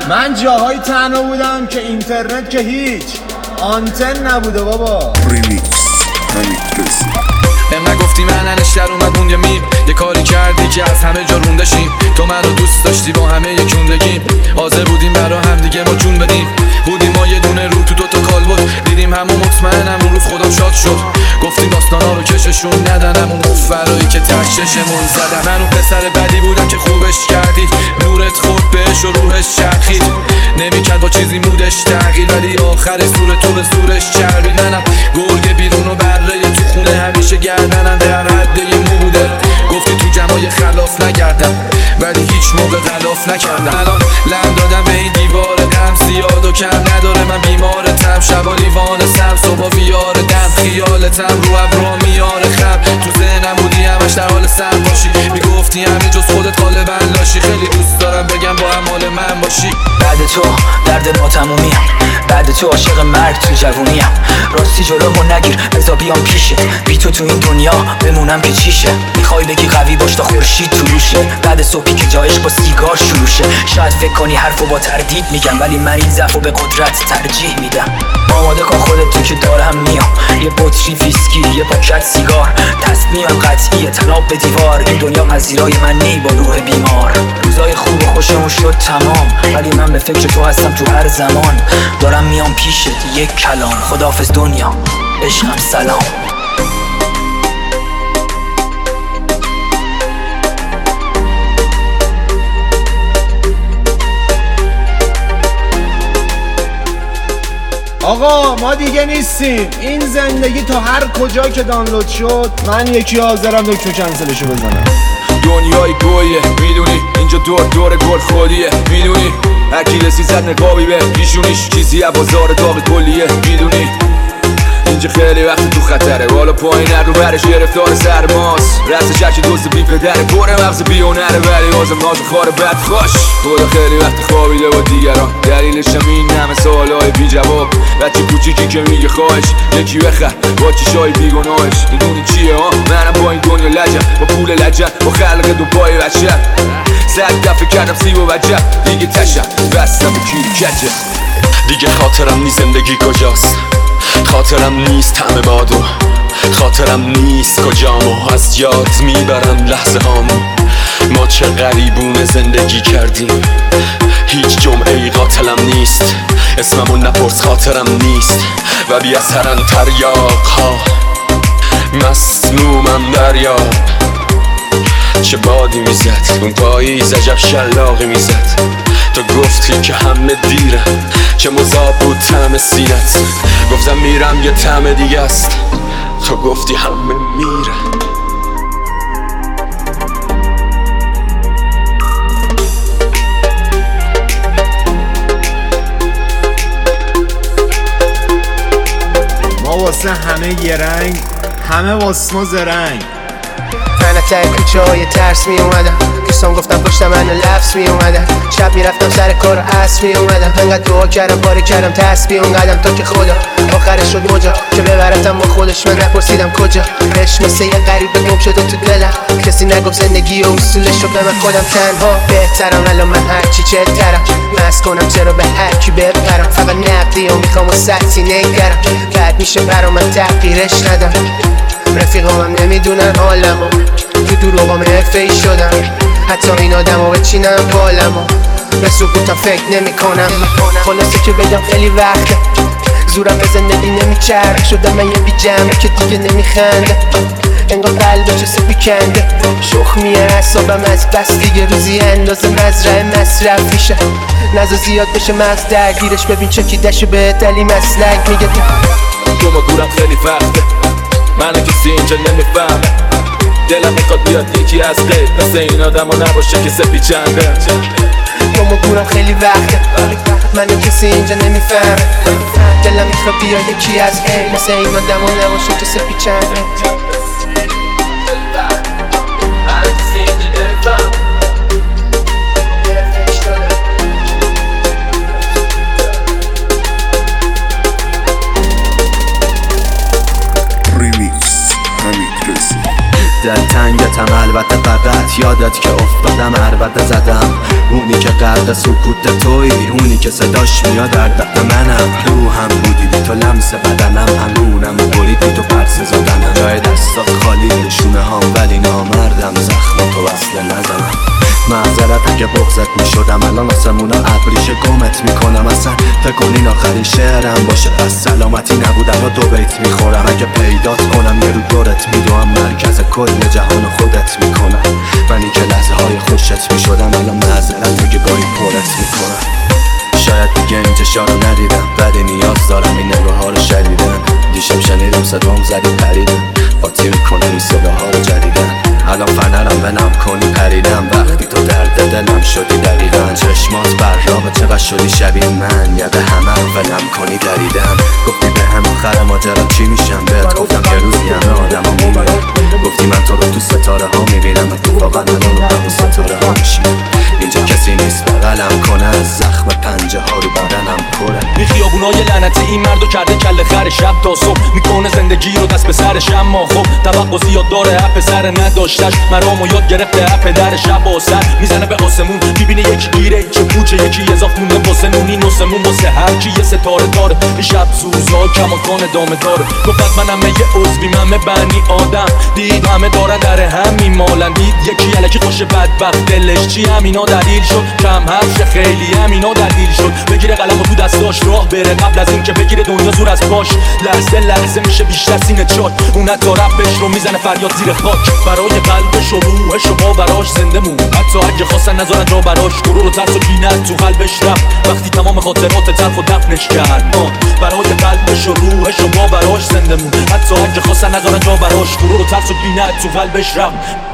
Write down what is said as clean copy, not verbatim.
من جاهای تنها بودم که اینترنت که هیچ آنتن نبوده بابا. ریمیکس حمیدرضا. من گفتی من انشتر اومد موند میم، یه کاری کردی که از همه جا روندشیم. تو منو دوست داشتی با همه یکوندگیم، حاضر بودیم برا هم دیگه ما جون بدیم. بودیم ما یه دونه رو تو دوتا کال بود، دیدیم همون مطمئنم اون روز خودم شاد شد. گفتیم داستانا رو کششون ندنم، اون فرایی که ته چشمون زدم. من اون پسر بدی بودم که خوبش کردید، نورت خورد بهش و روحش چرخید. نمیکرد با چیزی مودش تغییر، ولی آخر سور تو به زورش چربید. منم گرگ بیرون و بره تو خونه، همیشه گردنم در حد یه مو بوده. گفتی تو جمعای خلاف نگردم، ولی هیچ موقع غلاف نکردم. الان لم دادم به این دیوار غم، زیاد و کم نداره. من بیمارتم، شبا لیوان سم، صبح ویار دم. خیالتم رو ابرا میاره خم، تو ذهنم بودی همش در حال سم باشی. میگفتی همین جز خودت غالبا لاشی. خیلی دوست دارم بگم با هم حال من باشی. بعد تو درد ما تمومیم، بعد تو عاشق مرگ تو جوونیم. راستی جلومو نگیر بذار بیام پیشه، بی تو این دنیا بمونم که چیشه. میخوای بگی قوی باش تا خورشید طلوشه، بعد صبحی که جایش با سیگار شروع شه. شاید فکر کنی حرفو با تردید میگم، ولی من این ضعفو به قدرت ترجیح میدم. آماده کن خودت تو که دارم میام، یه بطری ویسکی یه پاکت سیگار. تصمیمم قطعیه تناب به دیوار، این دنیا پذیرای من نی با روح بیمار. روزای خوب و خوشمون شد تمام، ولی من به فکر تو هستم تو هر زمان. دارم میام پیشت یک کلام، خداحافظ دنیا عشقم سلام. آقا ما دیگه نیستیم، این زندگی تا هر کجا که دانلود شد من یکی حاضرم دکتر کنسلشو بزنم. دنیای گویه میدونی، اینجا دور گل خودیه میدونی. هرکی رسی زد نقابی به پیشونیش، چیزی از بازار داغ کلیه میدونی. اینجا خیلی وقت تو خطره، بالا پایین رو برش گرفتار سرماست. رستش هرچی دوست بی پدره، پره مغز بیونره، ولی آزم ناز خاره بد خوش. خدا خیلی وقت خوابیده با دیگران، دلیلشم این همه سوالای بی جواب. بچه کوچیکی که میگه خواهش یکی بخر با چشای بیگناهش. میدونی چیه ها، منم با این دنیا لجم، با پول لجم، با خلق دو پای بچم. 100 دفعه کردم سیب و وجب، دیگه تشم بستم و کیری کچه. دیگه خاطرم نیست زندگی کجاست، خاطرم نیست همه بادو، خاطرم نیست کجامو از یاد میبرم لحظه هامو. ما چه غریبونه زندگی کردیم، هیچ جمعه ای قاتلم نیست. اسممو نپرس خاطرم نیست، و بی اثرن تریاق ها مسمومم دریاب. چه بادی میزد اون پاییز، عجب شلاقی میزد. تو گفتی که همه دیره، چه مذاب بود طعم سینت. گفتم میرم یه طعم دیگه است، تو گفتی همه میره. ما واسه همه یه رنگ، همه واسه ما زرنگ. تنه کوچه های ترس می اومدم، دوستان گفتم پشت من لفظ می اومدم. شب میرفتم سر کار و عصر می اومدم، انقدر دعا کردم باری کردم تسبیح اونقدم تا که خدا آخرش شد مجا که ببرتم با خودش. من نپرسیدم کجا، عشق مثل یه غریبه گم شده تو دلم. کسی نگفت زندگی و اصولش رو به من خودم تنها بهترم. الان من هرچی چهترم، مست کنم چرا به هرکی بپرم. فقط نقدی و میخوام و سطحی نگرم، بعد میشه برا من تغییرش ندم. رفیقامم نمیدونن حالمو، تو دروغام افعی شدم. حتی این آدمو بچینم بالمو، به سکوتم فکر نمی کنم. خلاصه که بگم خیلی وقته زورم به زندگی نمیچرخ. شدم من یه بی جمعه که دیگه نمیخنده، انگار قلبه چه سپی کنده. شخمیه اعصابم از بس دیگه، روزی اندازه مزرعه مصرف میشه. نزا زیاد بشه مغز درگیرش، ببین چکیدشو به دلی مسلک میگه. تو ما دورم خیلی وقته، منو کسی اینجا نمیفهمه. دلم میخواد بیاد یکی از غیر، مثل این آدم ها نباشه که سپی چنده. تو ما دورم خیلی وقته، منو کسی اینجا نمیفهمه. دلم میخواد بیاد یکی از غیر، مثل این آدم ها نباشه که سپی چنده. دل تنگتم البته، فقط یادت که افتادم عربده زدم. اونی که غرق سکوت توی، اونی که صداش میاد در دق منم. روحم بودی بی تو لمس بدنم، همونم و بریدی تو پرس زدنم. جای دستات خالی شونه هام ولی نامردم، زخم تو وصله نزنم. معذرت اگه بغزت میشدم، الان آسمونا ابریشه گمت میکنم. اصلا فکر کنین آخرین شعرم باشه، پس سلامتی نبودم و دو بیت میخورم. اگه پیدات کنم یه رو دورت میدوم، مرکز کل جهان خودت میکنم. منی که لحظه های خوشت میشدم، الان معذرت اگه گاهی پرت میکنم. شاید دیگه این چشا رو ندیدم، ولی نیاز دارم این نگاه ها رو شدیدن. دیشب شنیدم صدام زدی پریدم، قاطی میکنم این صداها رو جدیدن. الان فنرم ولم کنی پریدم، وقتی تو درد دلم شدی دقیقا. چشمات براغه چقدر شدی شبیه من، یاد همه ولم کنی دریدم. گفتی به هم آخر ماجرا چی میشم، بهت گفتم که روزی همه آدم ها میمیرن. گفتی من تو رو تو ستاره ها میبینم، اتفاقا الان رو همون ستاره ها میشیم. اینجا کسی نیست بغلم کنه، از زخم پنجه ها رو بدنم پره. این خیابونای لعنتی این مردو کرده کله خر، شب تا صبح میکنه زندگی رو دست به سرش. اما خب توقع زیاد داره، اپ سر نداشتش مرامو یاد گرفته. اپ در شب و سر میزنه به آسمون، میبینه یکی گیره چه پوچه، یکی اضاف مونده واسه نونی نوسمون. واسه هر کی یه ستاره داره، این شب سوزا کماکان ادامه داره. گفت منم یه عضوی، من بنی آدم، دید همه دارن در هم میمالن. دید یکی الکی خوش بدبخت دلش چی، همینا دلیل شد کم حرف خیلی، همینا دلیل شد بگیره قلمو تو دستاش راه بره. قبل از این که بگیره دنیا زور از پاش، لحظه لحظه میشه بیشتر سینه چاک. اون حتی رپش رو میزنه فریاد زیر خاک، برای قلبش و روحش و باوراش زنده مون. حتی اگه خواستن نذارن جا براش، غرور و ترس و کینه تو قلبش رفت وقتی تمام خاطرات تلخ و دفنش کرد. برای قلبش و روحش و باوراش زنده مون. حتی اگه خواستن نذارن جا براش، غرور و ترس و کینه تو قلبش رفت